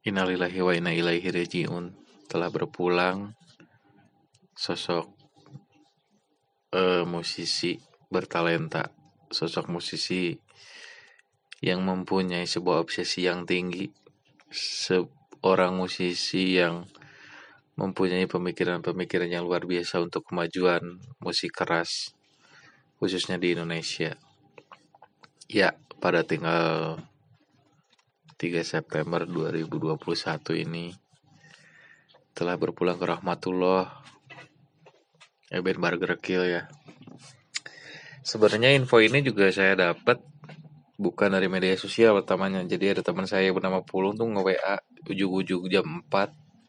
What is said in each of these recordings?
Innalillahi wa inna ilaihi raji'un. Telah berpulang sosok musisi bertalenta, sosok musisi yang mempunyai sebuah obsesi yang tinggi, seorang musisi yang mempunyai pemikiran-pemikiran yang luar biasa untuk kemajuan musik keras, khususnya di Indonesia. Ya, pada tanggal 3 September 2021 ini telah berpulang ke rahmatullah Eben Burger Kill ya. Sebenarnya info ini juga saya dapat bukan dari media sosial pertamanya. Jadi ada teman saya bernama Pulung tuh nge-WA ujung-ujung jam 4.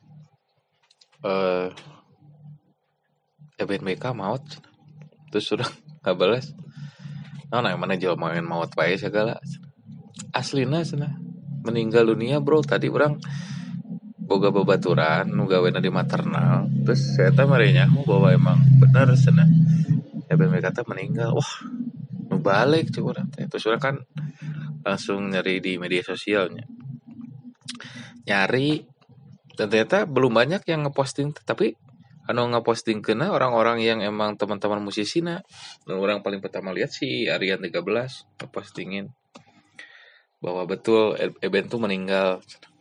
Eben BK maut. Terus sudah nggak balas. Nah, mana jual main maut bae segala. Aslina sana meninggal dunia bro. Tadi orang boga babaturan nu gawena di maternal. Terus saya tahu marinya bahwa emang benar sana. Eben BK teh meninggal. Wah, nu balik coba nanti. Terus orang kan langsung nyari di media sosialnya. Nyari dan ternyata belum banyak yang ngeposting, tapi anu ngeposting kena orang-orang yang emang teman-teman musisi na. Dan orang paling pertama lihat si Aryan 13 ngepostingin bahwa betul Eben tuh meninggal.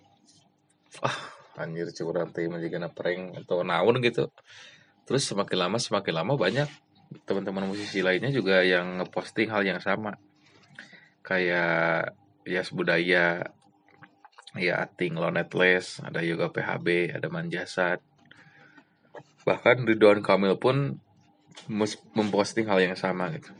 Anjir curang teh menjadi prank atau naon gitu. Terus semakin lama banyak teman-teman musisi lainnya juga yang ngeposting hal yang sama. Kayak Yas Budaya, ya Ating Lonetless, ada Yoga PHB, ada Manjasat. Bahkan Ridwan Kamil pun memposting hal yang sama gitu.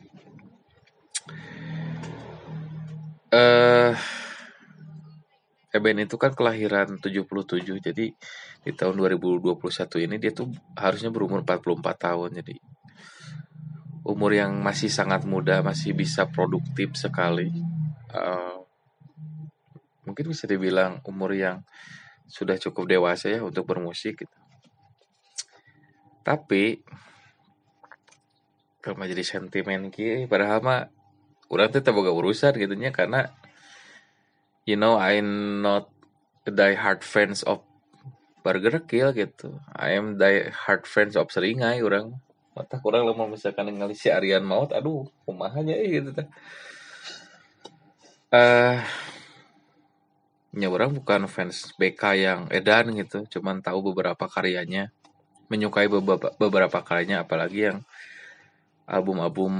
Eben itu kan kelahiran 77, jadi di tahun 2021 ini dia tuh harusnya berumur 44 tahun. Jadi umur yang masih sangat muda, masih bisa produktif sekali. Mungkin bisa dibilang umur yang sudah cukup dewasa ya untuk bermusik gitu. Tapi kalau jadi sentimen ki padahal mah urang teh teu boga urusan gitunya karena you know I'm not a die hard fans of Burger Kill gitu. I am die hard fans of Seringai urang. Mata kurang lemah misalkan ningali si Aryan maut, aduh kumahanya gitu teh. Ya orang bukan fans BK yang edan gitu, cuman tahu beberapa karyanya, menyukai beberapa karyanya, apalagi yang album-album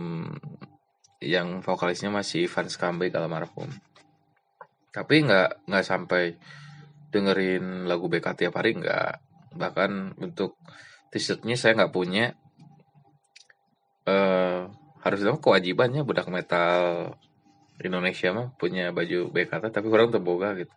yang vokalisnya masih Ivan Skambe almarhum. Tapi nggak sampai dengerin lagu BK tiap hari, nggak. Bahkan untuk t-shirtnya saya nggak punya. Harusnya kewajibannya budak metal Indonesia mah punya baju BK, tapi orang terboga gitu.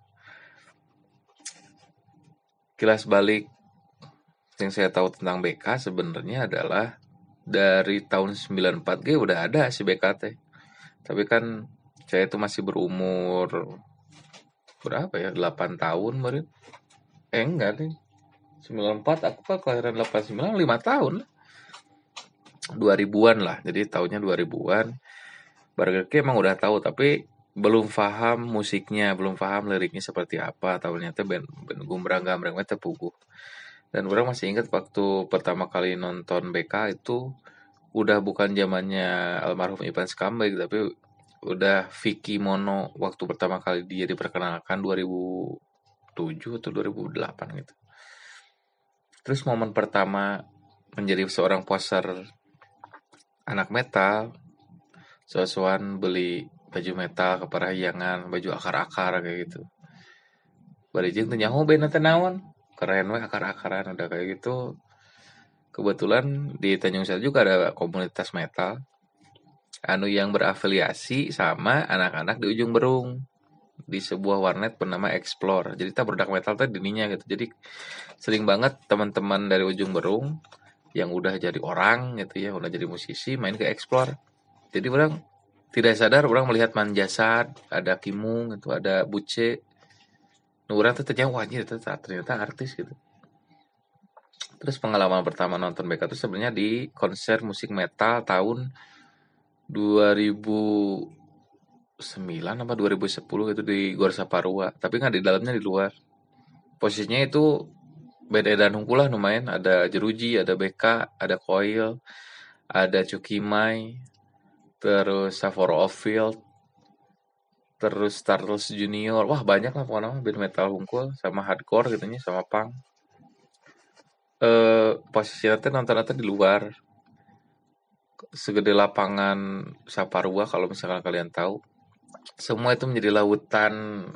Kilas balik yang saya tahu tentang BK sebenarnya adalah dari tahun 94 G udah ada si BKT. Tapi kan saya itu masih berumur berapa ya? 8 tahun meren. Enggak nih. 94 aku kan kelahiran 89 5 tahun. 2000-an lah. Jadi tahunnya 2000-an. Burger King emang udah tahu tapi belum paham musiknya, belum paham liriknya seperti apa. Tahunnya teh ben gumbrang-gambrang teh puguh. Dan orang masih ingat waktu pertama kali nonton BK itu udah bukan zamannya almarhum Ivan Skambek, tapi udah Vicky Mono waktu pertama kali dia diperkenalkan 2007 atau 2008 gitu. Terus momen pertama menjadi seorang poser anak metal, sosokan beli baju metal ke Parahyangan, baju akar-akar kayak gitu. Bari jeung teu nyaho band teh naon. Keren we akar-akaran udah kayak gitu. Kebetulan di Tanjung Sari juga ada komunitas metal anu yang berafiliasi sama anak-anak di Ujung Berung di sebuah warnet bernama Explore. Jadi kita produk metal teh dininya gitu. Jadi sering banget teman-teman dari Ujung Berung yang udah jadi orang gitu ya, udah jadi musisi main ke Explore. Jadi orang tidak sadar orang melihat Manjasat, ada Kimung itu, ada Buce. Orang tuh ternyata wah ternyata artis gitu. Terus pengalaman pertama nonton BK itu sebenarnya di konser musik metal tahun 2011 2009 apa 2010 itu di Gor Saparua, tapi nggak di dalamnya, di luar. Posisinya itu band edan hungkul lah lumayan, ada Jeruji, ada BK, ada Coil, ada Cukimai, terus Savor of Field, terus Turtles Junior. Wah, banyak lah pokoknya band metal hungkul sama hardcore gitu nya sama punk. Posisinya teh nonton di luar, segede lapangan Saparua kalau misalkan kalian tahu. Semua itu menjadi lautan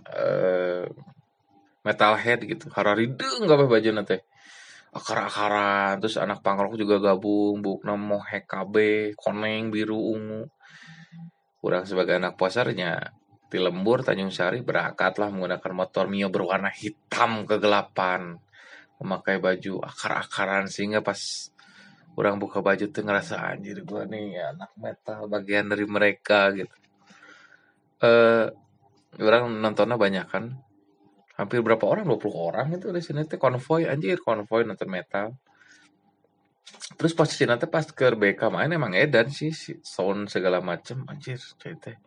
metalhead gitu. Hararideng kabeh baju nanti. Akar-akaran, terus anak punk rock juga gabung, bukna mohek KB, koneng, biru, ungu. Kurang sebagai anak pasarnya di Lembur, Tanjung Sari berangkatlah menggunakan motor Mio berwarna hitam kegelapan, memakai baju akar-akaran sehingga pas orang buka baju tuh ngerasa anjir gue nih anak metal bagian dari mereka gitu. Orang nontonnya banyak kan, hampir berapa orang, 20 orang itu di sini tuh konvoy, anjir konvoy nonton metal. Terus posisi nanti pas ke BK main emang edan sih sound segala macem, anjir teh.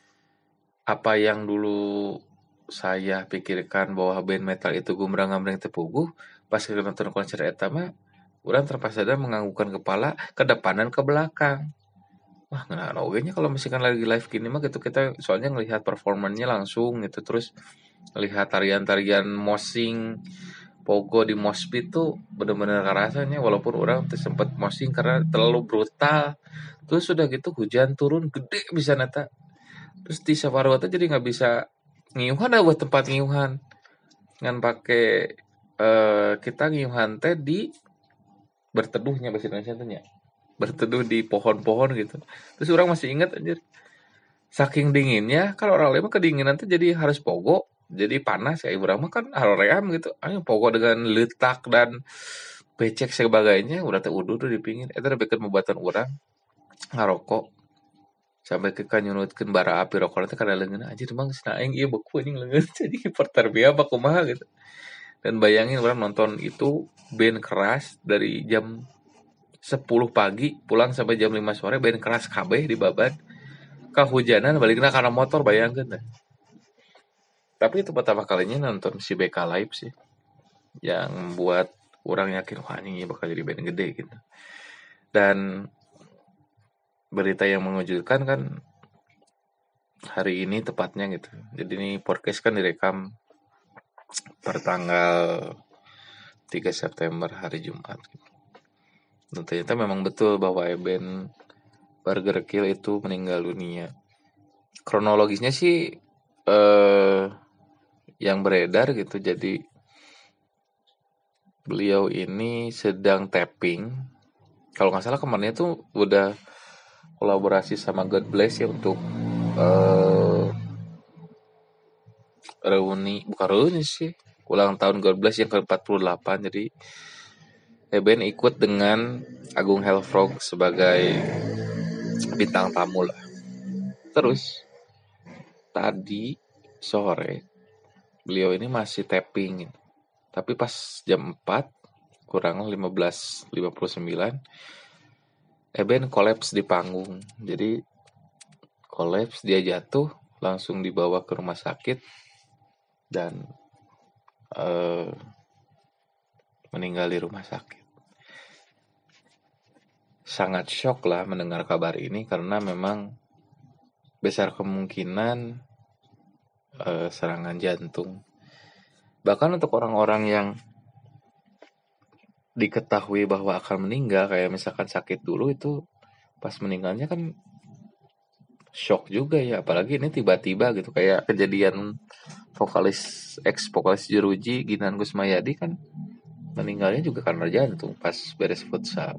Apa yang dulu saya pikirkan bahwa band metal itu gumbrang-gambrang tepuguh, pas ke nonton konser eta mah urang terpaksa menganggukkan kepala ke depan dan ke belakang. Wah, nggak nya kalau misalkan lagi live gini mah gitu, kita soalnya ngelihat performanya langsung gitu, terus lihat tarian-tarian moshing pogo di moshpit tuh bener-bener rasanya, walaupun orang tuh sempet moshing karena terlalu brutal. Terus sudah gitu hujan turun gede bisa neta. Terus di Saparua tuh jadi nggak bisa ngiuhan buat tempat ngiuhan. Ngan pakai kita ngiuhan teh di berteduhnya bahasa Indonesia tuh ya. Berteduh di pohon-pohon gitu. Terus orang masih ingat anjir. Saking dinginnya, kalau orang lain mah kedinginan tuh jadi harus pogo, jadi panas ya. Ibu mah kan haroream gitu. Ayo pogo dengan letak dan becek sebagainya, udah teh uduh tuh di pinggir. Itu bikin pembuatan orang ngarokok sampai ke nyunutkeun bara api rokok teh kada leungeun anjir emang cenah aing ieu beku anjing leungeun jadi hipertermia apa kumaha gitu. Dan bayangin orang nonton itu band keras dari jam 10 pagi pulang sampai jam 5 sore, band keras kabeh di babat. Kehujanan baliknya karena motor, bayangkan dah. Tapi itu pertama kalinya nonton si BK Live sih, yang buat orang yakin wah ini bakal jadi band gede gitu. Dan berita yang mengejutkan kan hari ini tepatnya gitu. Jadi ini podcast kan direkam per tanggal 3 September hari Jumat gitu. Dan ternyata memang betul bahwa band Burger Kill itu meninggal dunia. Kronologisnya sih yang beredar gitu, jadi beliau ini sedang tapping. Kalau nggak salah kemarinnya tuh udah kolaborasi sama God Bless ya untuk bukan reuni sih, ulang tahun God Bless yang ke-48. Jadi Eben ikut dengan Agung Hellfrog sebagai bintang tamu lah. Terus tadi sore beliau ini masih tapping, tapi pas jam 4 kurang 15:59 Eben kolaps di panggung. Jadi kolaps, dia jatuh, langsung dibawa ke rumah sakit dan meninggal di rumah sakit. Sangat shock lah mendengar kabar ini karena memang besar kemungkinan serangan jantung. Bahkan untuk orang-orang yang diketahui bahwa akan meninggal, kayak misalkan sakit dulu, itu pas meninggalnya kan shock juga ya, apalagi ini tiba-tiba gitu, kayak kejadian ex-vokalis Jeruji Ginan Gusmayadi kan meninggalnya juga karena jantung pas beres futsal.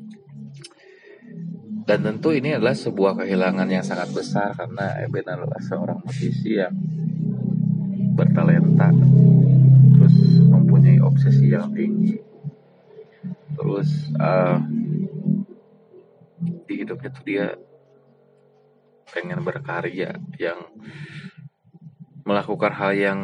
Dan tentu ini adalah sebuah kehilangan yang sangat besar karena Eben adalah seorang musisi yang bertalenta, terus mempunyai obsesi yang tinggi, terus di hidupnya tuh dia pengen berkarya, yang melakukan hal yang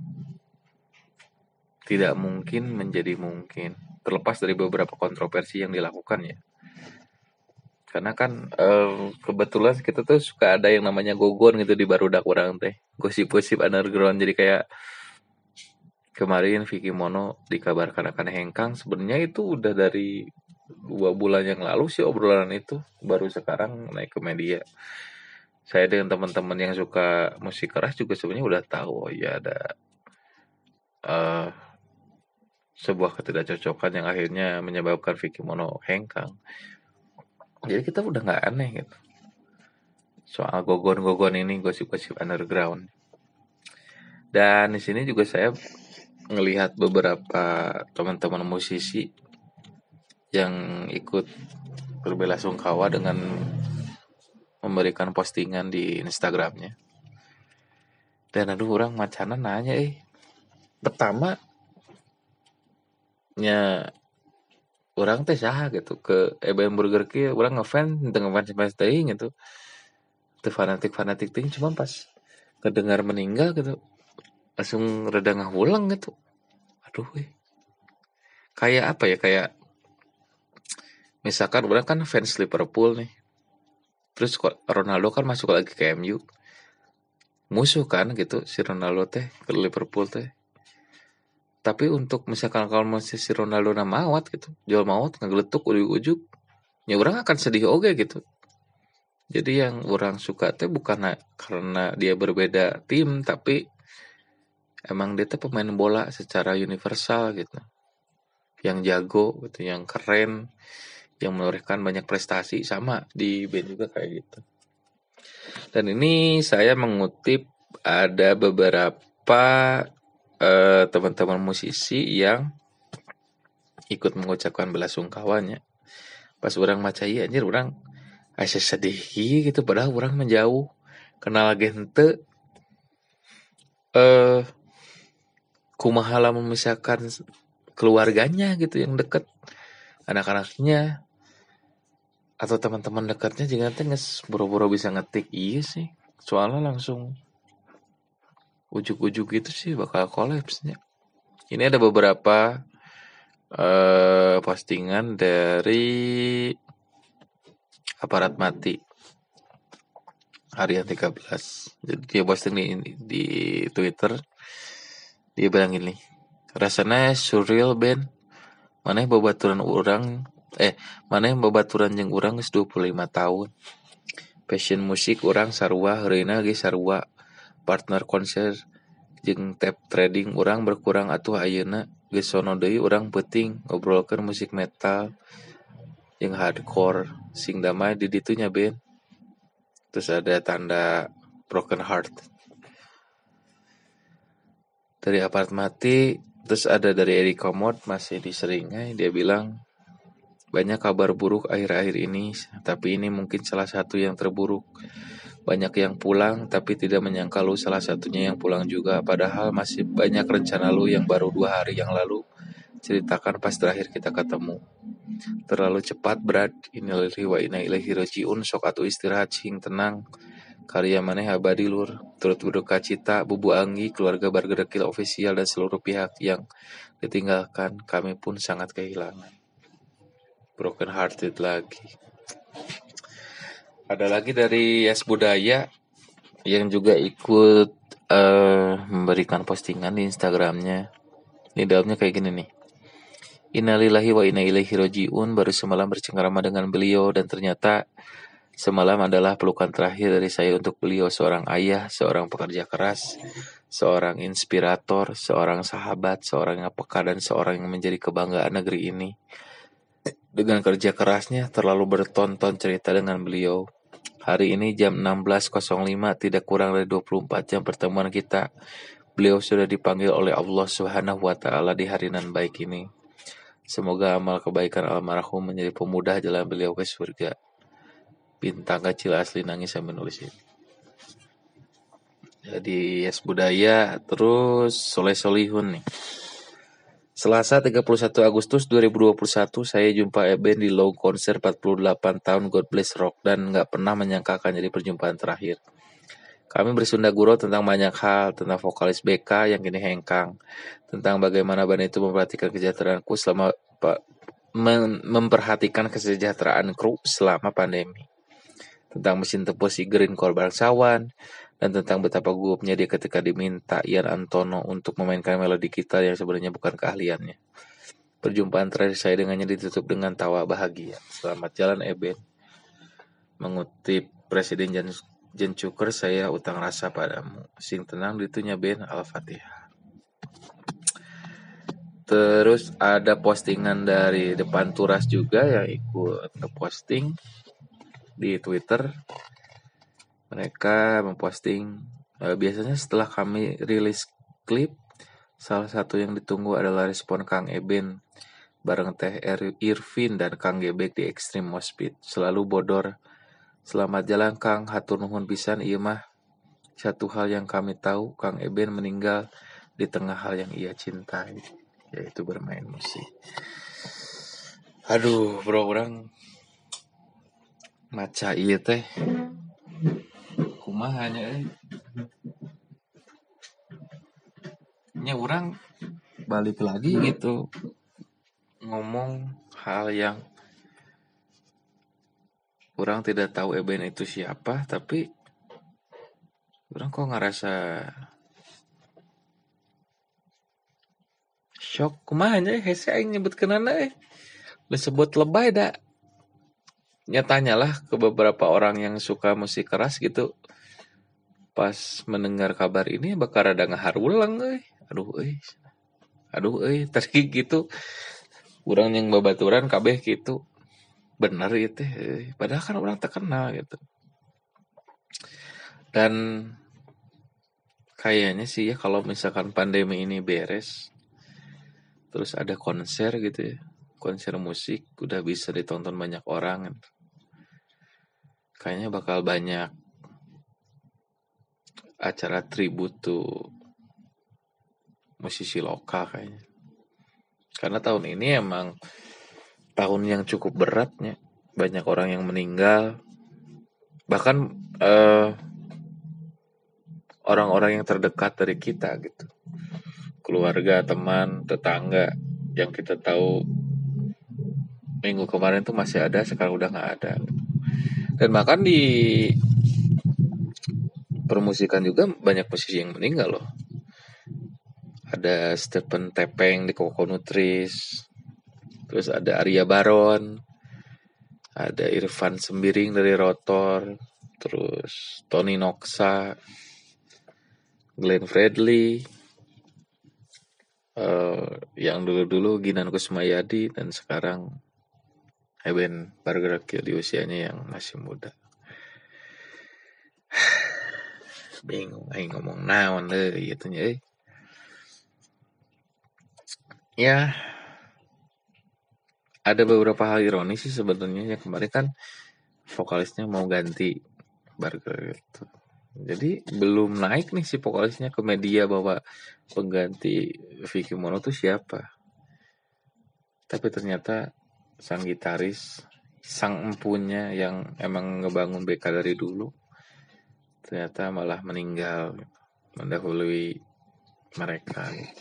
tidak mungkin menjadi mungkin, terlepas dari beberapa kontroversi yang dilakukan ya. Karena kan kebetulan kita tuh suka ada yang namanya gogon gitu di barudak orang teh. Gosip-gosip underground. Jadi kayak kemarin Vicky Mono dikabarkan akan hengkang. Sebenarnya itu udah dari 2 bulan yang lalu sih obrolan itu. Baru sekarang naik ke media. Saya dengan teman-teman yang suka musik keras juga sebenarnya udah tahu, oh ya ada eh, sebuah ketidakcocokan yang akhirnya menyebabkan Vicky Mono hengkang. Jadi kita udah nggak aneh gitu soal gogon-gogon ini, gosip-gosip underground. Dan di sini juga saya ngelihat beberapa teman-teman musisi yang ikut berbelasungkawa dengan memberikan postingan di Instagramnya. Dan aduh orang macana nanya pertama nya orang teh saha gitu ke EBM Burger King orang ngefans tentang ngefans teuing gitu teu fanatik ting cuma pas kedengar meninggal gitu langsung rada ngahulang gitu aduh kayak apa ya kayak misalkan orang kan fans Liverpool nih terus Ronaldo kan masuk lagi ke MU musuh kan gitu si Ronaldo teh ke Liverpool teh tapi untuk misalkan kalau masih si Ronaldo na mawat gitu jual mawat ngageletuk ujuk-ujuk ya orang akan sedih oge gitu. Jadi yang orang suka teh bukan karena dia berbeda tim, tapi emang dia teh pemain bola secara universal gitu. Yang jago gitu, yang keren, yang menorehkan banyak prestasi sama di band juga kayak gitu. Dan ini saya mengutip ada beberapa teman-teman musisi yang ikut mengucapkan belasungkawanya. Pas orang maca ieu anjir orang asa sedih gitu padahal orang menjauh kenal gente kumaha lamun misalkan keluarganya gitu yang deket anak-anaknya atau teman-teman dekatnya jangan teh geus boro-boro bisa ngetik iya sih soalnya langsung ujuk-ujuk gitu sih bakal kolapsnya. Ini ada beberapa postingan dari Aparat Mati harian 13. Jadi dia posting di Twitter. Dia bilang gini, rasanya surreal Ben. Maneh babaturan urang maneh babaturan jeung urang geus 25 tahun. Passion musik urang sarua heureuna ge sarua. Partner konser jeung tape trading urang berkurang atuh ayeuna geus sono deui urang peuting ngobrolkeun musik metal jeung hardcore sing damai di ditu nya Ben. Terus ada tanda broken heart. Dari Aparat Mati, terus ada dari Eri Komod masih di Seringai, dia bilang banyak kabar buruk akhir-akhir ini, tapi ini mungkin salah satu yang terburuk. Banyak yang pulang, tapi tidak menyangka lu salah satunya yang pulang juga. Padahal masih banyak rencana lu yang baru 2 hari yang lalu. Ceritakan pas terakhir kita ketemu. Terlalu cepat berat, innalillahi wa inna ilaihi rajiun, sok atuh istirahat cing tenang. Karya maneh abadi lur, turut berduka cita, Bubu Anggi, keluarga Bargerakil official dan seluruh pihak yang ditinggalkan, kami pun sangat kehilangan. Broken hearted lagi. Ada lagi dari Yes Budaya yang juga ikut memberikan postingan di Instagramnya. Ini dalamnya kayak gini nih. Innalillahi wa inna ilaihi rajiun, baru semalam bercengkrama dengan beliau dan ternyata semalam adalah pelukan terakhir dari saya untuk beliau, seorang ayah, seorang pekerja keras, seorang inspirator, seorang sahabat, seorang yang peka dan seorang yang menjadi kebanggaan negeri ini. Dengan kerja kerasnya terlalu bertonton cerita dengan beliau. Hari ini jam 16.05 tidak kurang dari 24 jam pertemuan kita. Beliau sudah dipanggil oleh Allah Subhanahu wa taala di hari nan baik ini. Semoga amal kebaikan almarhum menjadi pemudah jalan beliau ke surga. Bintang kecil asli nangis sambil nulis ini. Jadi Yes Budaya, terus Soleh Solihun nih. Selasa 31 Agustus 2021 saya jumpa Eben di Low Konser 48 tahun God Bless Rock dan gak pernah menyangka akan jadi perjumpaan terakhir. Kami bersunda gurau tentang banyak hal, tentang vokalis BK yang kini hengkang, tentang bagaimana band itu memperhatikan kesejahteraanku selama memperhatikan kesejahteraan kru selama pandemi. Tentang mesin tepus si Green Core Bangsawan, dan tentang betapa gugupnya dia ketika diminta Ian Antono untuk memainkan melodi gitar yang sebenarnya bukan keahliannya. Perjumpaan terakhir saya dengannya ditutup dengan tawa bahagia. Selamat jalan Eben. Mengutip Presiden Jen Cuker, saya utang rasa padamu. Sing tenang ditunya Ben, Al-Fatihah. Terus ada postingan dari Depan Turas juga yang ikut ngeposting di Twitter. Mereka memposting biasanya setelah kami rilis klip, salah satu yang ditunggu adalah respon Kang Eben bareng Teh Irvin dan Kang Gebek di Extreme Moshpit. Selalu bodor. Selamat jalan Kang, hatur nuhun pisan ieu mah. Satu hal yang kami tahu, Kang Eben meninggal di tengah hal yang ia cintai, yaitu bermain musik. Aduh, bro, orang maca ieu teh kumaha nya nya orang balik lagi gitu ngomong hal yang orang tidak tahu Eben itu siapa, tapi orang kok ngerasa shock kumaha nya hese aing nyebutkeunana disebut lebay dah. Nyatanya lah ke beberapa orang yang suka musik keras gitu, pas mendengar kabar ini bakal rada ngaharulang aduh tadi gitu urang yang babaturan kabeh gitu bener itu padahal kan orang terkenal gitu. Dan kayaknya sih ya kalau misalkan pandemi ini beres terus ada konser gitu ya, konser musik udah bisa ditonton banyak orang, kayaknya bakal banyak acara tribute tuh musisi lokal kayaknya. Karena tahun ini emang tahun yang cukup beratnya, banyak orang yang meninggal, bahkan orang-orang yang terdekat dari kita gitu, keluarga, teman, tetangga yang kita tahu minggu kemarin tuh masih ada, sekarang udah nggak ada. Dan bahkan di permusikan juga banyak musisi yang meninggal loh. Ada Stephen Tepeng di Koko Nutris, terus ada Arya Baron, ada Irfan Sembiring dari Rotor, terus Tony Noxa, Glenn Fredly, yang dulu-dulu Ginan Kusmayadi, dan sekarang Eben bergerak di usianya yang masih muda. Bingung aing ngomong naon deh gitu nya. Ya, ada beberapa hal ironis sih sebenarnya. Yang kemarin kan vokalisnya mau ganti Burger gitu. Jadi belum naik nih si vokalisnya ke media bahwa pengganti Vicky Mono tuh siapa. Tapi ternyata sang gitaris, sang empunya yang emang ngebangun BK dari dulu, ternyata malah meninggal gitu, mendahului mereka gitu.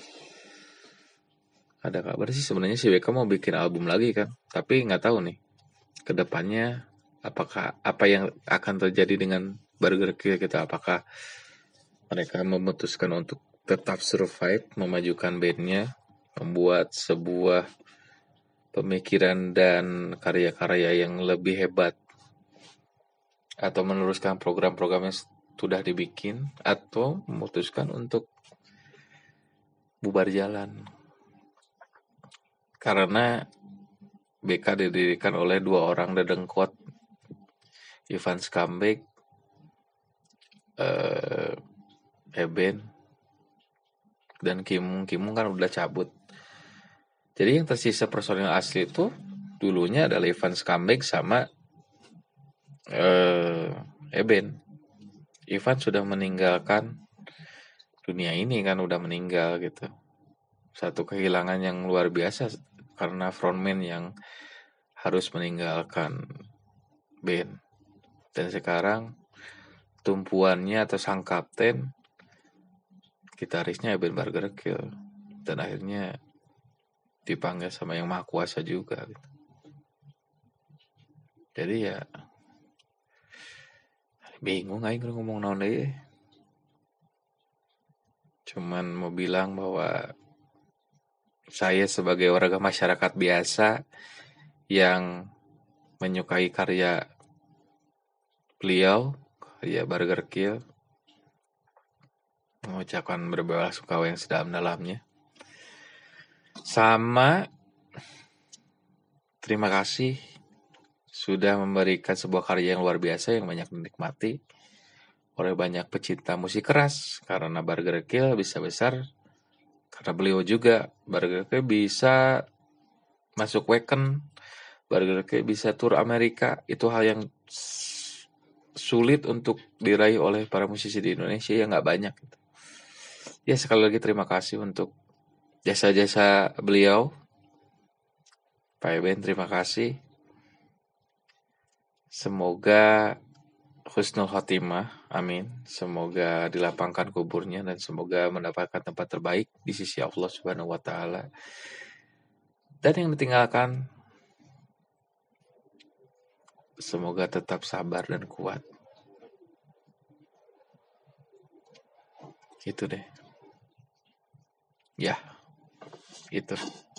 Ada kabar sih sebenarnya si BK mau bikin album lagi kan, tapi nggak tahu nih kedepannya apakah apa yang akan terjadi dengan Burger Kill gitu, apakah mereka memutuskan untuk tetap survive, memajukan bandnya, membuat sebuah pemikiran dan karya-karya yang lebih hebat, atau meneruskan program-program yang sudah dibikin, atau memutuskan untuk bubar jalan. Karena BK didirikan oleh dua orang dedengkot, Ivan Skambek, Eben, dan Kimung kan udah cabut. Jadi yang tersisa personil asli itu dulunya adalah Ivan Skambek sama Eben. Ivan sudah meninggalkan dunia ini kan, udah meninggal gitu. Satu kehilangan yang luar biasa karena frontman yang harus meninggalkan band. Dan sekarang tumpuannya atau sang kapten gitarisnya Eben Burger Kill, dan akhirnya dipanggil sama yang Maha Kuasa juga gitu. Jadi ya bingung aing ngomong naon deui. Cuman mau bilang bahwa saya sebagai warga masyarakat biasa yang menyukai karya beliau, karya Burger Kill, mengucapkan berbela-sungkawa yang sedalam-dalamnya. Sama terima kasih sudah memberikan sebuah karya yang luar biasa yang banyak dinikmati oleh banyak pecinta musik keras. Karena Burger Kill bisa besar karena beliau juga. Burger Kill bisa masuk Wacken, Burger Kill bisa tur Amerika. Itu hal yang sulit untuk diraih oleh para musisi di Indonesia yang nggak banyak gitu. Ya sekali lagi terima kasih untuk jasa-jasa beliau. Pak Eben terima kasih. Semoga husnul khotimah, amin. Semoga dilapangkan kuburnya dan semoga mendapatkan tempat terbaik di sisi Allah Subhanahu wa taala. Dan yang ditinggalkan semoga tetap sabar dan kuat. Gitu deh. Ya, itu.